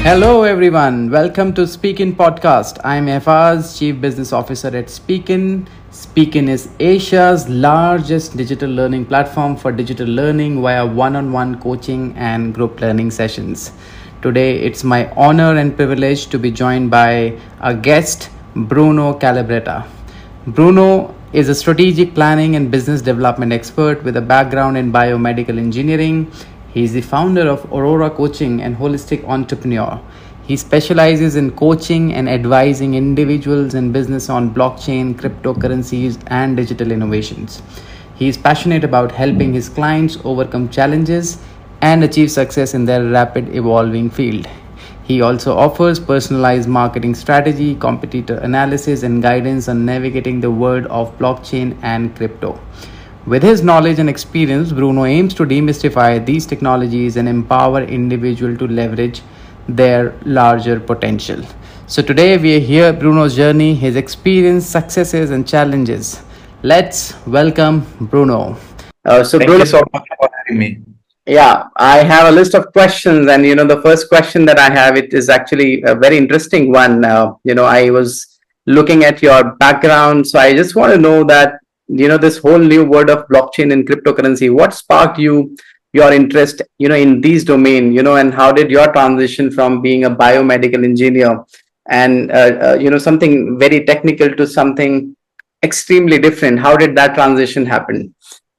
Hello, everyone. Welcome to Speakin Podcast. I'm Efaz, Chief Business Officer at Speakin. Speakin is Asia's largest digital learning platform for digital learning via one-on-one coaching and group learning sessions. Today, it's my honor and privilege to be joined by a guest, Bruno Calabretta. Bruno is a strategic planning and business development expert with a background in biomedical engineering. He is the founder of Aurora Coaching and holistic entrepreneur. He specializes in coaching and advising individuals and business on blockchain, cryptocurrencies, and digital innovations. He is passionate about helping his clients overcome challenges and achieve success in their rapid evolving field. He also offers personalized marketing strategy, competitor analysis, and guidance on navigating the world of blockchain and crypto. With his knowledge and experience, Bruno aims to demystify these technologies and empower individuals to leverage their larger potential. So today we are here, Bruno's journey, his experience, successes, and challenges. Let's welcome Bruno. Thank Bruno, you so much for having me. yeah, I have a list of questions, and the first question that I have, it is actually a very interesting one. I was looking at your background, so I just want to know that this whole new world of blockchain and cryptocurrency. What sparked your interest, in these domain, and how did your transition from being a biomedical engineer and something very technical to something extremely different? How did that transition happen?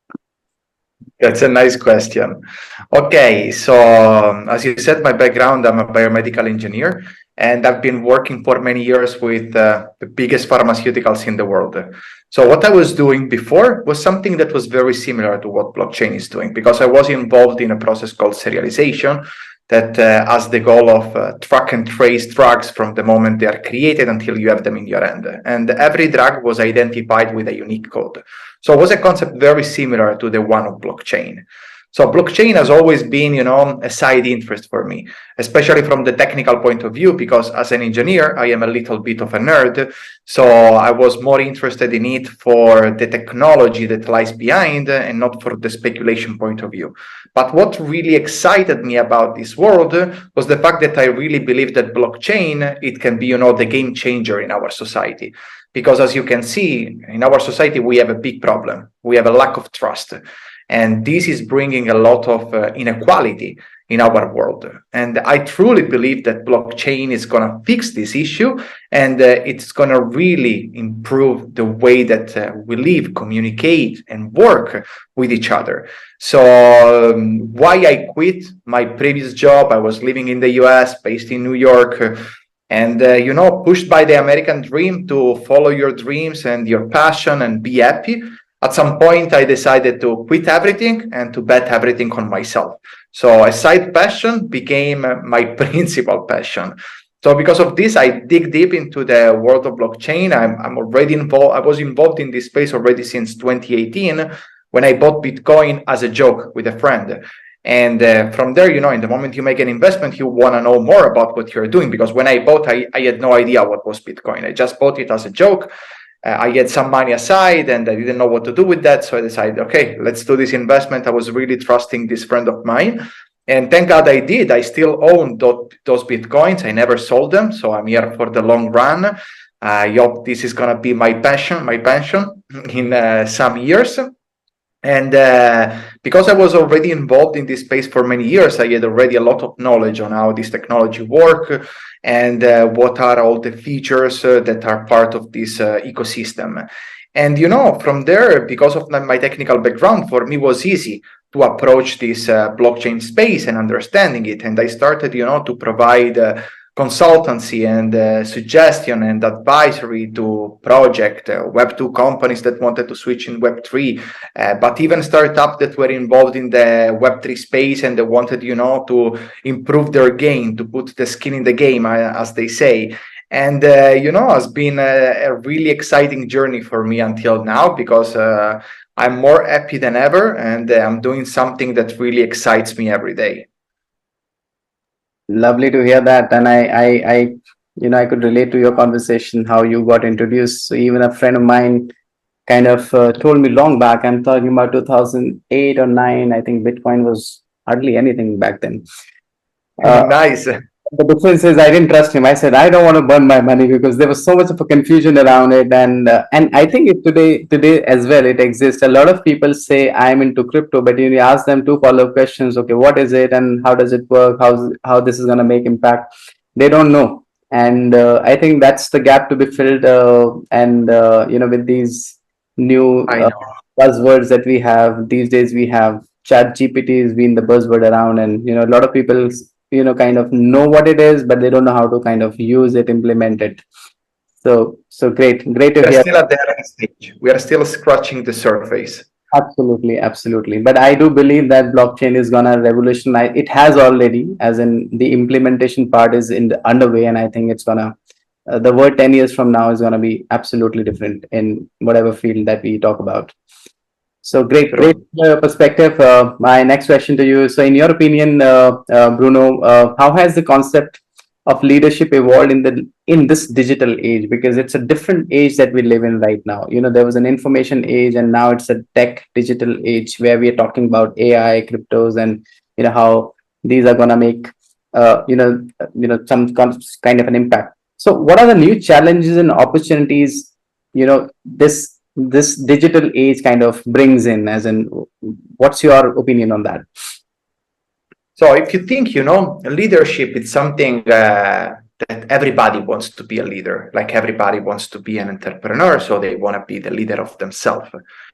That's a nice question. Okay, so as you said, my background, I'm a biomedical engineer, and I've been working for many years with the biggest pharmaceuticals in the world. So what I was doing before was something that was very similar to what blockchain is doing, because I was involved in a process called serialization that has the goal of track and trace drugs from the moment they are created until you have them in your hand. And every drug was identified with a unique code. So it was a concept very similar to the one of blockchain. So blockchain has always been, a side interest for me, especially from the technical point of view, because as an engineer, I am a little bit of a nerd. So I was more interested in it for the technology that lies behind and not for the speculation point of view. But what really excited me about this world was the fact that I really believe that blockchain, it can be, the game changer in our society. Because as you can see, in our society, we have a big problem. We have a lack of trust. And this is bringing a lot of inequality in our world. And I truly believe that blockchain is going to fix this issue, and it's going to really improve the way that we live, communicate, and work with each other. So why I quit my previous job? I was living in the US, based in New York, and pushed by the American dream to follow your dreams and your passion and be happy. At some point, I decided to quit everything and to bet everything on myself. So a side passion became my principal passion. So because of this, I dig deep into the world of blockchain. I'm already involved. I was involved in this space already since 2018 when I bought Bitcoin as a joke with a friend. And from there, in the moment you make an investment, you want to know more about what you're doing. Because when I bought, I had no idea what was Bitcoin. I just bought it as a joke. I had some money aside and I didn't know what to do with that. So I decided, okay, let's do this investment. I was really trusting this friend of mine. And thank God I did. I still own those Bitcoins. I never sold them. So I'm here for the long run. I hope this is going to be my pension in some years. And because I was already involved in this space for many years, I had already a lot of knowledge on how this technology works and what are all the features that are part of this ecosystem. And, from there, because of my technical background, for me was easy to approach this blockchain space and understanding it. And I started, to provide consultancy and suggestion and advisory to project Web2 companies that wanted to switch in Web3, but even startups that were involved in the Web3 space and they wanted, to improve their game, to put the skin in the game, as they say. And, it's been a really exciting journey for me until now because I'm more happy than ever and I'm doing something that really excites me every day. Lovely to hear that, and I could relate to your conversation how you got introduced. So even a friend of mine kind of told me long back. I'm talking about 2008 or 9. I think Bitcoin was hardly anything back then. Nice. The difference is I didn't trust him. I said I don't want to burn my money because there was so much of a confusion around it, and I think it today as well it exists. A lot of people say I'm into crypto, but you ask them two follow-up questions. Okay, what is it and how does it work? How this is going to make impact? They don't know, and I think that's the gap to be filled. And with these new I know. buzzwords that we have these days, we have Chat GPT has been the buzzword around, and a lot of people kind of know what it is, but they don't know how to kind of use it, implement it. So great to We are hear. still at the early stage. We are still scratching the surface. Absolutely. But I do believe that blockchain is gonna revolutionize. It has already, as in the implementation part is in the underway, and I think it's gonna. The word 10 years from now is gonna be absolutely different in whatever field that we talk about. So great True. perspective. My next question to you is: so, in your opinion, Bruno, how has the concept of leadership evolved in this digital age? Because it's a different age that we live in right now. There was an information age, and now it's a tech digital age where we are talking about AI, cryptos, and how these are gonna make some kind of an impact. So, what are the new challenges and opportunities? This digital age kind of brings in, as in, what's your opinion on that? So if you think, leadership is something that everybody wants to be a leader, like everybody wants to be an entrepreneur, so they want to be the leader of themselves.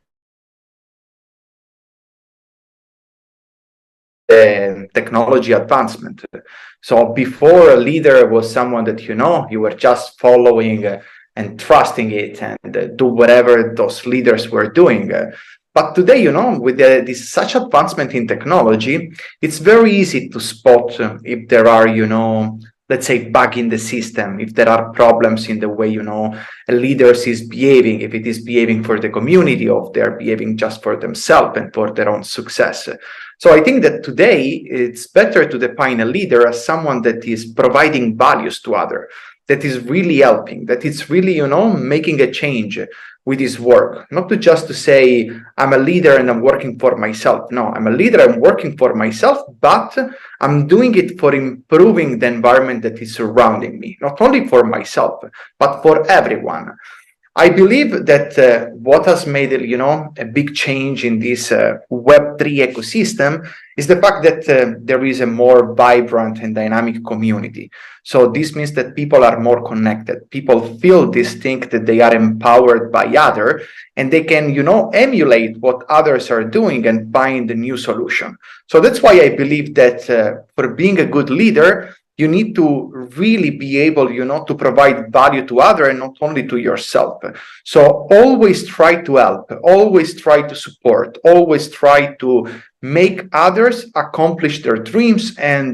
Technology advancement. So before a leader was someone that, you were just following and trusting it and do whatever those leaders were doing. But today, with this such advancement in technology, it's very easy to spot if there are, let's say, bug in the system, if there are problems in the way, a leader is behaving, if it is behaving for the community, or if they're behaving just for themselves and for their own success. So I think that today it's better to define a leader as someone that is providing values to others, that is really helping, that it's really, making a change with his work, not to say I'm a leader and I'm working for myself. No, I'm a leader, I'm working for myself, but I'm doing it for improving the environment that is surrounding me, not only for myself, but for everyone. I believe that what has made a big change in this Web3 ecosystem is the fact that there is a more vibrant and dynamic community. So this means that people are more connected. People feel distinct, that they are empowered by others, and they can, emulate what others are doing and find a new solution. So that's why I believe that for being a good leader, you need to really be able, to provide value to others and not only to yourself. So always try to help, always try to support, always try to make others accomplish their dreams and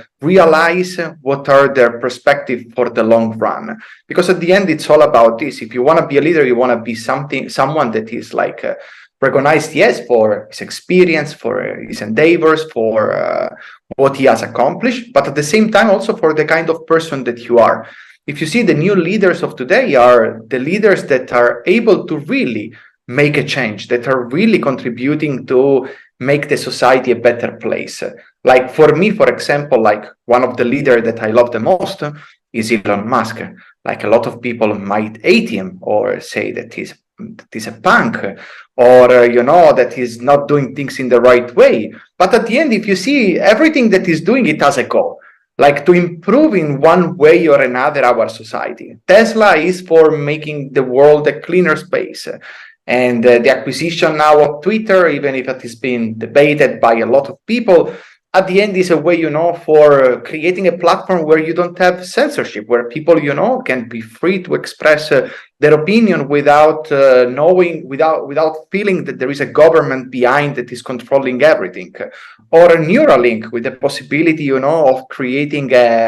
realize what are their perspectives for the long run. Because at the end, it's all about this. If you want to be a leader, you want to be someone that is like recognized, yes, for his experience, for his endeavors, for what he has accomplished, but at the same time also for the kind of person that you are. If you see, the new leaders of today are the leaders that are able to really make a change, that are really contributing to make the society a better place. Like for me, for example, like one of the leaders that I love the most is Elon Musk. Like a lot of people might hate him or say that he's a punk, or that he's not doing things in the right way. But at the end, if you see, everything that he's doing, it has a goal, like to improve in one way or another our society. Tesla is for making the world a cleaner space. And the acquisition now of Twitter, even if it has been debated by a lot of people, at the end is a way, for creating a platform where you don't have censorship, where people, can be free to express their opinion without knowing, without feeling that there is a government behind that is controlling everything. Or a Neuralink with the possibility, of creating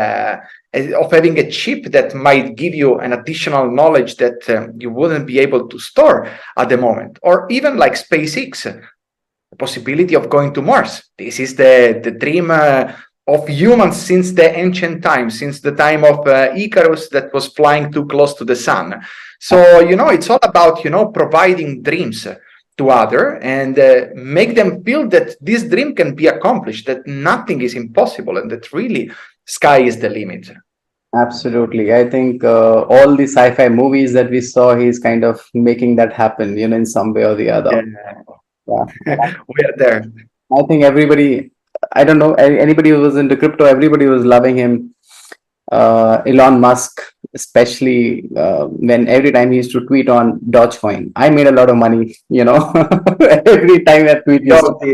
of having a chip that might give you an additional knowledge that you wouldn't be able to store at the moment. Or even like SpaceX, possibility of going to Mars. This is the dream of humans since the ancient times, since the time of Icarus that was flying too close to the sun. So, it's all about, providing dreams to others and make them feel that this dream can be accomplished, that nothing is impossible, and that really sky is the limit. Absolutely. I think all the sci-fi movies that we saw, he's kind of making that happen, in some way or the other. Yeah. We are there. I think everybody, I don't know, anybody who was into crypto, everybody was loving him. Elon Musk, especially when every time he used to tweet on Dogecoin, I made a lot of money, every time I tweet.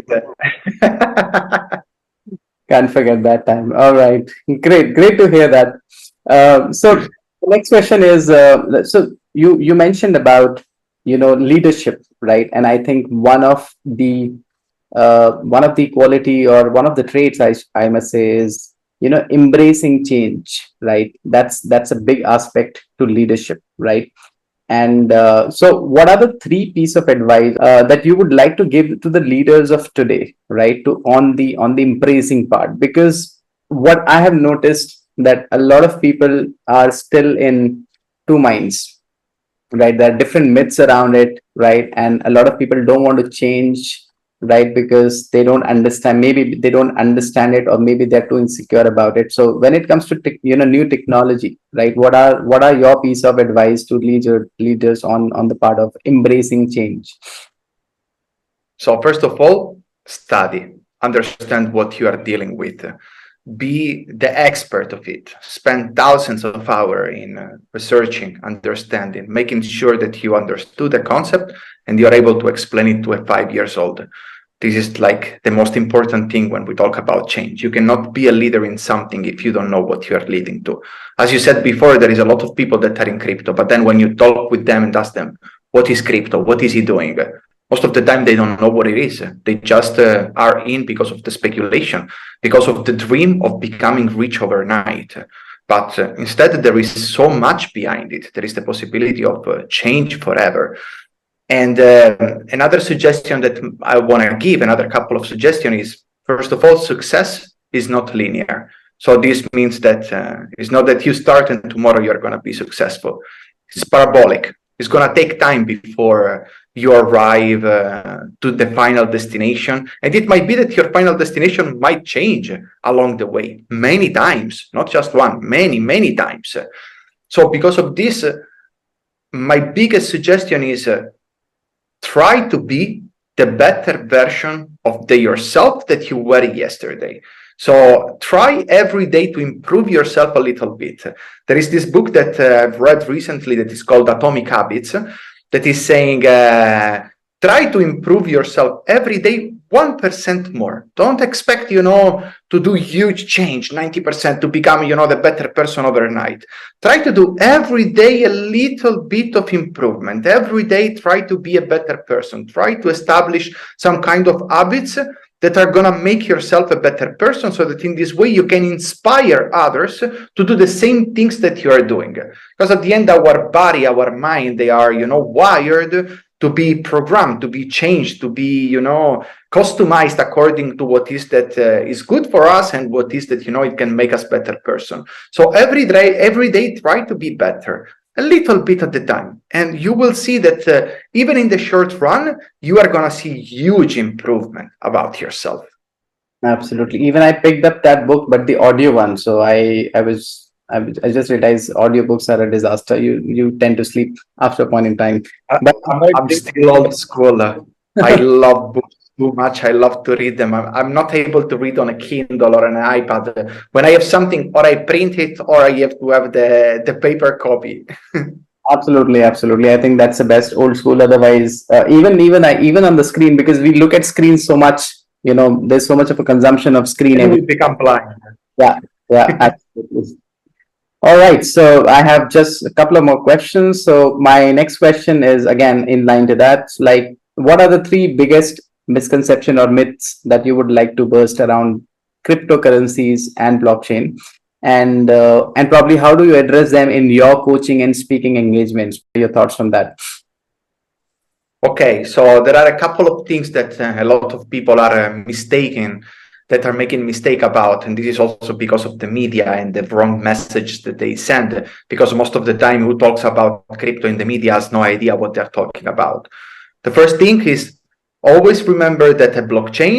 Can't forget that time. All right, great to hear that. So the next question is, so you mentioned about leadership, right? And I think one of the quality or one of the traits I must say is embracing change, right? That's a big aspect to leadership, right? And so what are the three pieces of advice that you would like to give to the leaders of today, right? To on the embracing part, because what I have noticed that a lot of people are still in two minds, right? There are different myths around it, right? And a lot of people don't want to change, right? Because they don't understand, maybe they don't understand it, or maybe they're too insecure about it. So when it comes to new technology, right, what are your piece of advice to leaders on the part of embracing change? So first of all, study, understand what you are dealing with, be the expert of it, spend thousands of hours in researching, understanding, making sure that you understood the concept and you're able to explain it to a 5 years old. This is like the most important thing when we talk about change. You cannot be a leader in something if you don't know what you are leading to. As you said before, there is a lot of people that are in crypto, but then when you talk with them and ask them, what is crypto? What is he doing? Most of the time, they don't know what it is. They just are in because of the speculation, because of the dream of becoming rich overnight. But instead, there is so much behind it. There is the possibility of change forever. And another suggestion that I want to give, another couple of suggestions is, first of all, success is not linear. So this means that it's not that you start and tomorrow you're going to be successful. It's parabolic. It's going to take time before you arrive to the final destination. And it might be that your final destination might change along the way many times, not just one, many times. So because of this, my biggest suggestion is try to be the better version of yourself that you were yesterday. So try every day to improve yourself a little bit. There is this book that I've read recently that is called Atomic Habits, that is saying, try to improve yourself every day 1% more. Don't expect, to do huge change, 90%, to become, the better person overnight. Try to do every day a little bit of improvement. Every day, try to be a better person. Try to establish some kind of habits that are going to make yourself a better person, so that in this way you can inspire others to do the same things that you are doing. Because at the end, our body, our mind, they are, wired to be programmed, to be changed, to be, customized according to what is that is good for us and what is that, it can make us better person. So every day, try to be better. A little bit at the time, and you will see that even in the short run, you are going to see huge improvement about yourself. Absolutely. Even I picked up that book, but the audio one. So I just realized audiobooks are a disaster. You tend to sleep after a point in time. But I'm still old school. I love books too much. I love to read them. I'm not able to read on a Kindle or an iPad. When I have something, or I print it, or I have to have the paper copy. Absolutely. I think that's the best, old school. Otherwise, even on the screen, because we look at screens so much, there's so much of a consumption of screen. And we become blind. Yeah, absolutely. All right, so I have just a couple of more questions. So my next question is again in line to that. Like, what are the three biggest misconception or myths that you would like to burst around cryptocurrencies and blockchain, and probably how do you address them in your coaching and speaking engagements? Your thoughts on that? Okay, so there are a couple of things that a lot of people are mistaken, that are making mistake about, and this is also because of the media and the wrong message that they send, because most of the time who talks about crypto in the media has no idea what they're talking about. The first thing is, always remember that a blockchain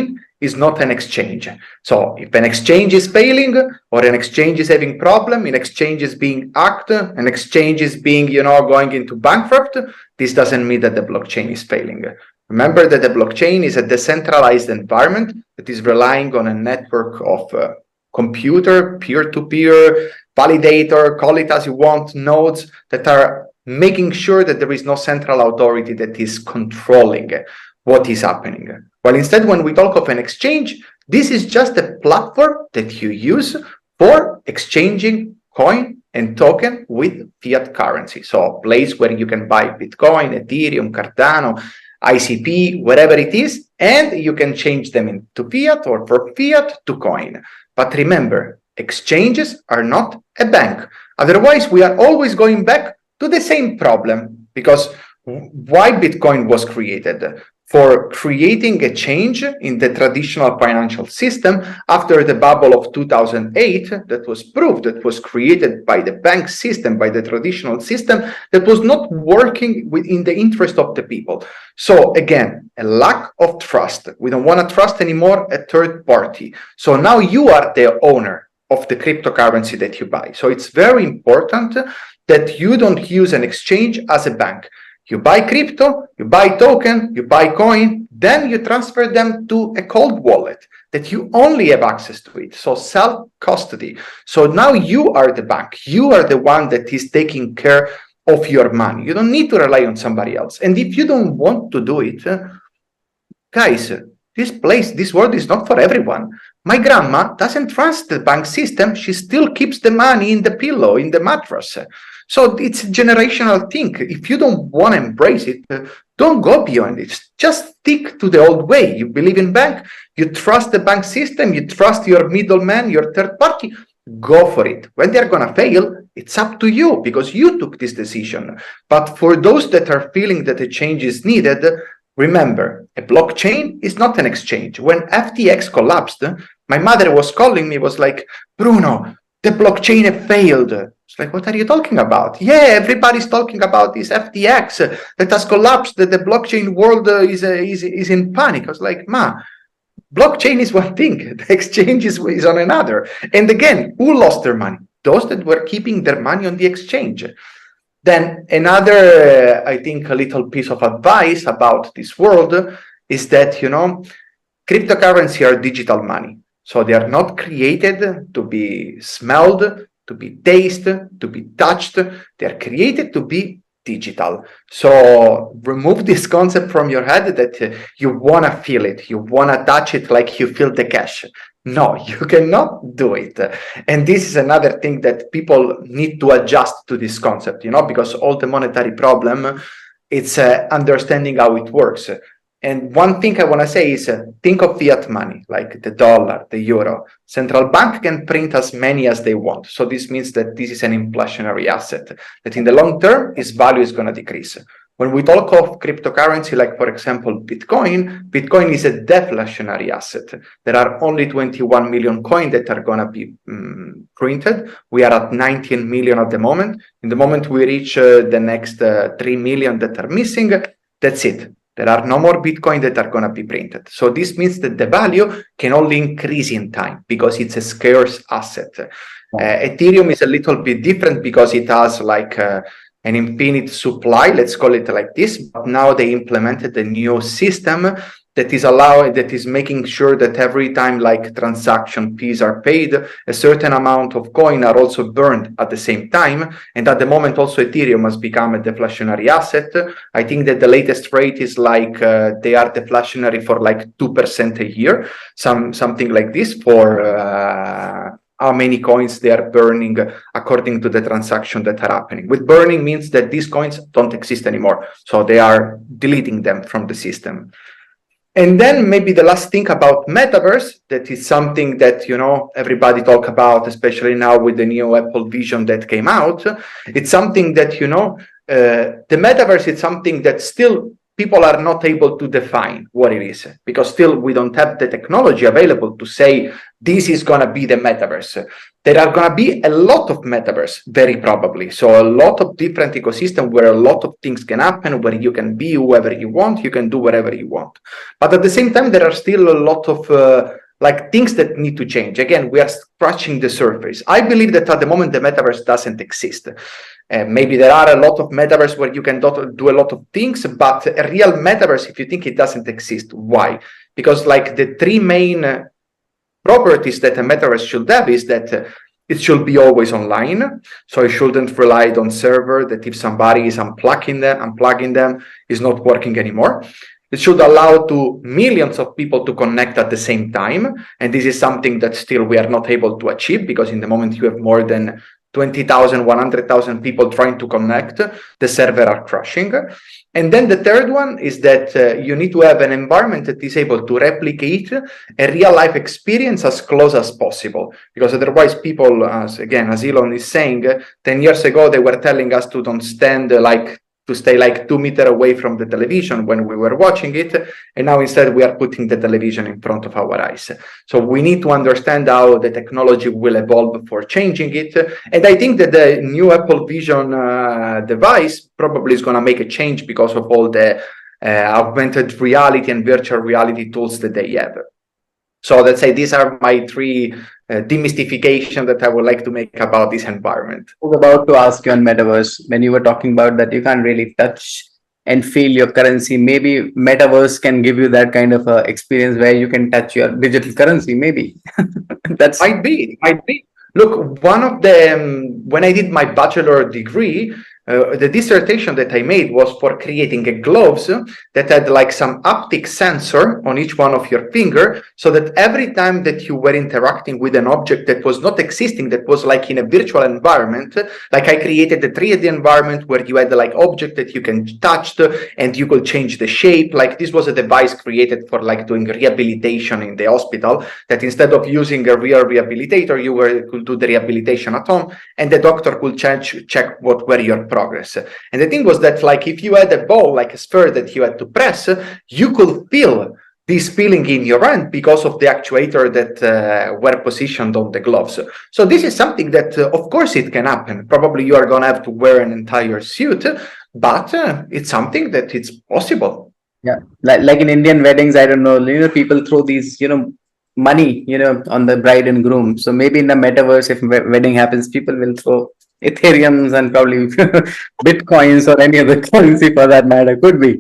is not an exchange. So if an exchange is failing or an exchange is having problem, an exchange is being hacked, an exchange is being, going into bankrupt, this doesn't mean that the blockchain is failing. Remember that the blockchain is a decentralized environment that is relying on a network of computer, peer-to-peer, validator, call it as you want, nodes that are making sure that there is no central authority that is controlling what is happening. Well, instead, when we talk of an exchange, this is just a platform that you use for exchanging coin and token with fiat currency. So a place where you can buy Bitcoin, Ethereum, Cardano, ICP, whatever it is, and you can change them into fiat or from fiat to coin. But remember, exchanges are not a bank. Otherwise, we are always going back to the same problem, because why Bitcoin was created? For creating a change in the traditional financial system after the bubble of 2008 that was proved, that was created by the bank system, by the traditional system, that was not working in the interest of the people. So again, a lack of trust. We don't want to trust anymore a third party. So now you are the owner of the cryptocurrency that you buy. So it's very important that you don't use an exchange as a bank. You buy crypto, you buy token, you buy coin, then you transfer them to a cold wallet that you only have access to it. So self-custody. So now you are the bank. You are the one that is taking care of your money. You don't need to rely on somebody else. And if you don't want to do it, guys, this world is not for everyone. My grandma doesn't trust the bank system. She still keeps the money in the pillow, in the mattress. So it's a generational thing. If you don't want to embrace it, don't go beyond it. Just stick to the old way. You believe in bank, you trust the bank system, you trust your middleman, your third party, go for it. When they're going to fail, it's up to you because you took this decision. But for those that are feeling that a change is needed, remember, a blockchain is not an exchange. When FTX collapsed, my mother was calling me, was like, Bruno, the blockchain failed. It's like, what are you talking about? Yeah, everybody's talking about this FTX that has collapsed, that the blockchain world is in panic. I was like, Ma, blockchain is one thing, the exchange is on another. And again, who lost their money? Those that were keeping their money on the exchange. Then another, I think, a little piece of advice about this world is that, cryptocurrency are digital money. So they are not created to be smelled, to be tasted, to be touched. They are created to be digital. So remove this concept from your head that you want to feel it, you want to touch it like you feel the cash. No, you cannot do it. And this is another thing that people need to adjust to this concept, because all the monetary problem, it's understanding how it works. And one thing I want to say is think of fiat money, like the dollar, the euro. Central bank can print as many as they want. So this means that this is an inflationary asset, that in the long term, its value is going to decrease. When we talk of cryptocurrency, like, for example, Bitcoin is a deflationary asset. There are only 21 million coins that are going to be printed. We are at 19 million at the moment. In the moment we reach the next 3 million that are missing, that's it. There are no more Bitcoin that are going to be printed. So this means that the value can only increase in time because it's a scarce asset. Ethereum is a little bit different because it has like an infinite supply, let's call it like this. But now they implemented a new system that is making sure that every time like transaction fees are paid, a certain amount of coin are also burned at the same time. And at the moment also Ethereum has become a deflationary asset. I think that the latest rate is like they are deflationary for like 2% a year, something like this for how many coins they are burning according to the transaction that are happening. With burning means that these coins don't exist anymore. So they are deleting them from the system. And then maybe the last thing about metaverse, that is something that, everybody talk about, especially now with the new Apple Vision that came out. It's something that, the metaverse is something that still people are not able to define what it is, because still we don't have the technology available to say this is going to be the metaverse. There are going to be a lot of metaverse, very probably. So a lot of different ecosystems where a lot of things can happen, where you can be whoever you want, you can do whatever you want. But at the same time, there are still a lot of things that need to change. Again, we are scratching the surface. I believe that at the moment, the metaverse doesn't exist. Maybe there are a lot of metaverse where you can do a lot of things, but a real metaverse, if you think it doesn't exist, why? Because like the three main properties that a metaverse should have is that it should be always online. So it shouldn't rely on server that if somebody is unplugging them, is not working anymore. It should allow to millions of people to connect at the same time. And this is something that still we are not able to achieve, because in the moment you have more than 20,000, 100,000 people trying to connect, the server are crashing. And then the third one is that you need to have an environment that is able to replicate a real life experience as close as possible. Because otherwise people, as Elon is saying, 10 years ago, they were telling us to don't stand to stay like 2 meters away from the television when we were watching it. And now instead we are putting the television in front of our eyes. So we need to understand how the technology will evolve before changing it. And I think that the new Apple Vision device probably is going to make a change because of all the augmented reality and virtual reality tools that they have. So let's say these are my three demystification that I would like to make about this environment. I was about to ask you on metaverse, when you were talking about that you can't really touch and feel your currency. Maybe metaverse can give you that kind of experience where you can touch your digital currency. Maybe that's might be. Look, one of the when I did my bachelor degree, the dissertation that I made was for creating a gloves that had like some haptic sensor on each one of your finger, so that every time that you were interacting with an object that was not existing, that was like in a virtual environment, like I created a 3D environment where you had like object that you can touch and you could change the shape. Like this was a device created for like doing rehabilitation in the hospital, that instead of using a real rehabilitator, you could do the rehabilitation at home, and the doctor could check what were your progress. And the thing was that like if you had a ball, like a sphere that you had to press, you could feel this feeling in your hand because of the actuator that were positioned on the gloves. So this is something that of course it can happen. Probably you are going to have to wear an entire suit, but it's something that it's possible. Yeah, like in Indian weddings, I don't know, people throw these, money, on the bride and groom. So maybe in the metaverse, if wedding happens, people will throw Ethereums and probably Bitcoins or any other currency for that matter. Could be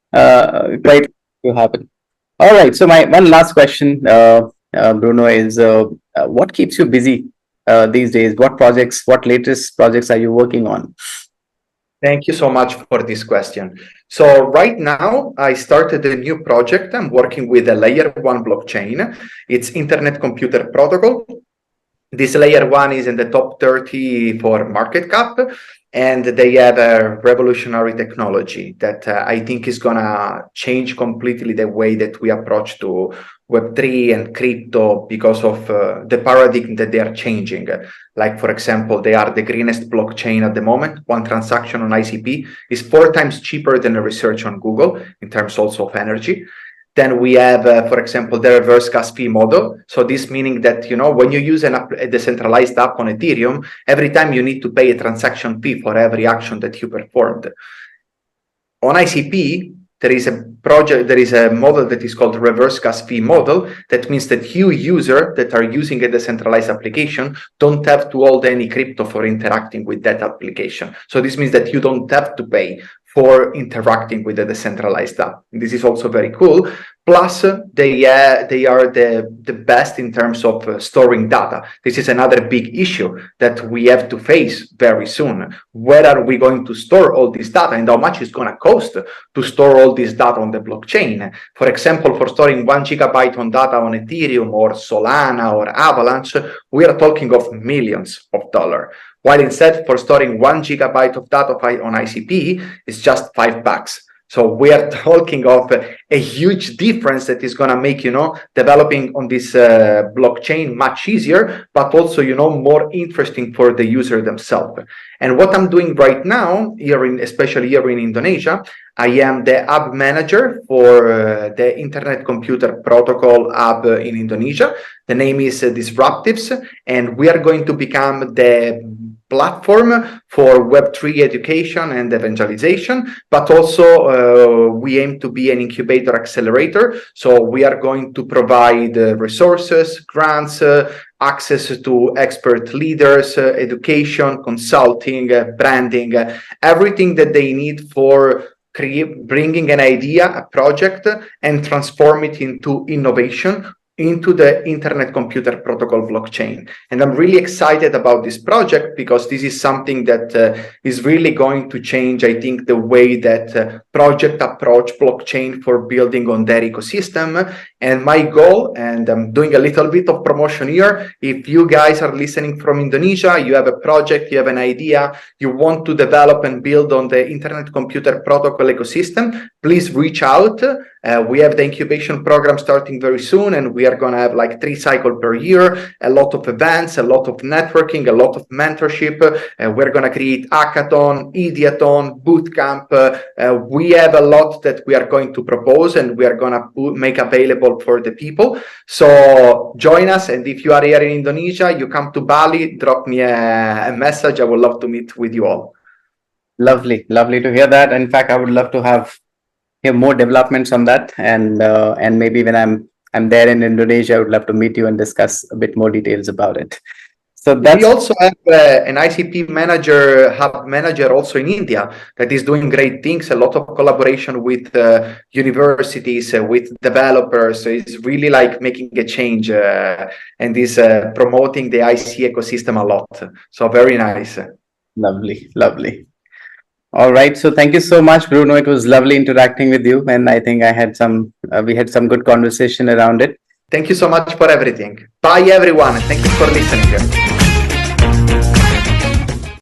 quite to happen. All right. So my one last question, Bruno, is what keeps you busy these days? What latest projects are you working on? Thank you so much for this question. So right now, I started a new project. I'm working with a layer 1 blockchain. It's Internet Computer Protocol. This layer 1 is in the top 30 for market cap, and they have a revolutionary technology that I think is going to change completely the way that we approach to Web3 and crypto, because of the paradigm that they are changing. Like, for example, they are the greenest blockchain at the moment. One transaction on ICP is 4 times cheaper than a research on Google in terms also of energy. Then we have, for example, the reverse gas fee model. So this meaning that, when you use a decentralized app on Ethereum, every time you need to pay a transaction fee for every action that you performed. On ICP, there is a model that is called reverse gas fee model. That means that you users that are using a decentralized application don't have to hold any crypto for interacting with that application. So this means that you don't have to pay for interacting with the decentralized app. This is also very cool. Plus, they are the best in terms of storing data. This is another big issue that we have to face very soon. Where are we going to store all this data, and how much it's going to cost to store all this data on the blockchain? For example, for storing 1 gigabyte on data on Ethereum or Solana or Avalanche, we are talking of millions of dollars. While instead for storing 1 gigabyte of data on ICP is just $5. So we are talking of a huge difference that is going to make, developing on this blockchain much easier, but also, more interesting for the user themselves. And what I'm doing right now, especially here in Indonesia, I am the hub manager for the Internet Computer Protocol hub in Indonesia. The name is Disruptives, and we are going to become the platform for Web3 education and evangelization, but also we aim to be an incubator accelerator. So we are going to provide resources, grants, access to expert leaders, education, consulting, branding, everything that they need for bringing an idea, a project, and transform it into innovation into the Internet Computer Protocol blockchain. And I'm really excited about this project because this is something that is really going to change, I think, the way that project approach blockchain for building on their ecosystem. And my goal, and I'm doing a little bit of promotion here, if you guys are listening from Indonesia, you have a project, you have an idea, you want to develop and build on the Internet Computer Protocol ecosystem, please reach out. We have the incubation program starting very soon, and we are going to have like 3 cycles per year, a lot of events, a lot of networking, a lot of mentorship. We're going to create hackathon, ideathon, bootcamp. We have a lot that we are going to propose and we are going to make available for the people. So join us. And if you are here in Indonesia, you come to Bali, drop me a message. I would love to meet with you all. Lovely to hear that. In fact, I would love to hear more developments on that, and maybe when I'm there in Indonesia, I would love to meet you and discuss a bit more details about it. So we also have an ICP manager, hub manager also in India that is doing great things, a lot of collaboration with universities, with developers. So it's really like making a change and is promoting the IC ecosystem a lot. So very nice. Lovely. All right. So thank you so much, Bruno. It was lovely interacting with you. And I think we had some good conversation around it. Thank you so much for everything. Bye, everyone. Thank you for listening.